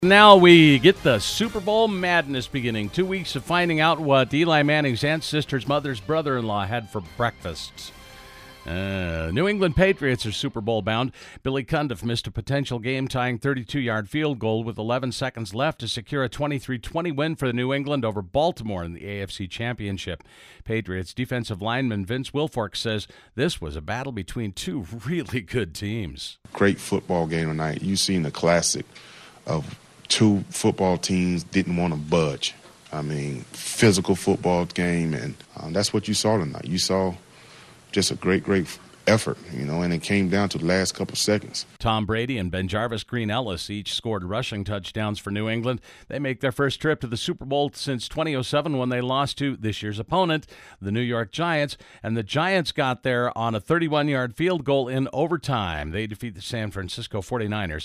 Now we get the Super Bowl madness beginning. 2 weeks of finding out what Eli Manning's aunt, sister's mother's brother-in-law had for breakfast. New England Patriots are Super Bowl bound. Billy Cundiff missed a potential game-tying 32-yard field goal with 11 seconds left to secure a 23-20 win for New England over Baltimore in the AFC Championship. Patriots defensive lineman Vince Wilfork says this was a battle between two really good teams. Great football game tonight. You've seen the classic of two football teams didn't want to budge. I mean, physical football game, and that's what you saw tonight. You saw just a great effort, and it came down to the last couple seconds. Tom Brady and BenJarvus Green-Ellis each scored rushing touchdowns for New England. They make their first trip to the Super Bowl since 2007 when they lost to this year's opponent, the New York Giants, and the Giants got there on a 31-yard field goal in overtime. They defeat the San Francisco 49ers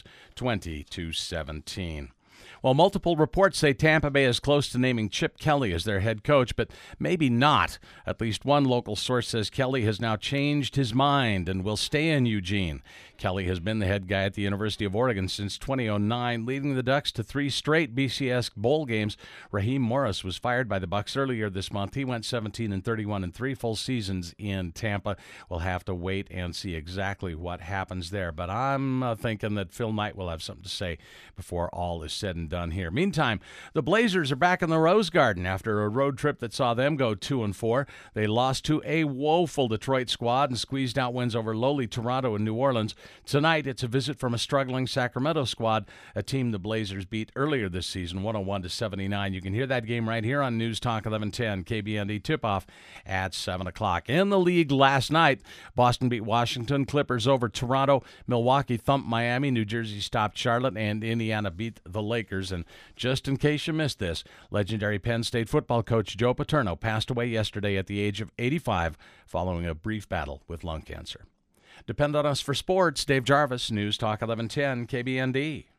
20-17. Well, multiple reports say Tampa Bay is close to naming Chip Kelly as their head coach, but maybe not. At least one local source says Kelly has now changed his mind and will stay in Eugene. Kelly has been the head guy at the University of Oregon since 2009, leading the Ducks to 3 straight BCS bowl games. Raheem Morris was fired by the Bucs earlier this month. He went 17-31 in 3 full seasons in Tampa. We'll have to wait and see exactly what happens there, but I'm thinking that Phil Knight will have something to say before all is said and done here. Meantime, the Blazers are back in the Rose Garden after a road trip that saw them go 2-4. They lost to a woeful Detroit squad and squeezed out wins over lowly Toronto and New Orleans. Tonight, it's a visit from a struggling Sacramento squad, a team the Blazers beat earlier this season, 101-79. You can hear that game right here on News Talk 1110, KBND tip-off at 7 o'clock. In the league last night, Boston beat Washington, Clippers over Toronto, Milwaukee thumped Miami, New Jersey stopped Charlotte, and Indiana beat the Lakers. And just in case you missed this, legendary Penn State football coach Joe Paterno passed away yesterday at the age of 85 following a brief battle with lung cancer. Depend on us for sports. Dave Jarvis, News Talk 1110, KBND.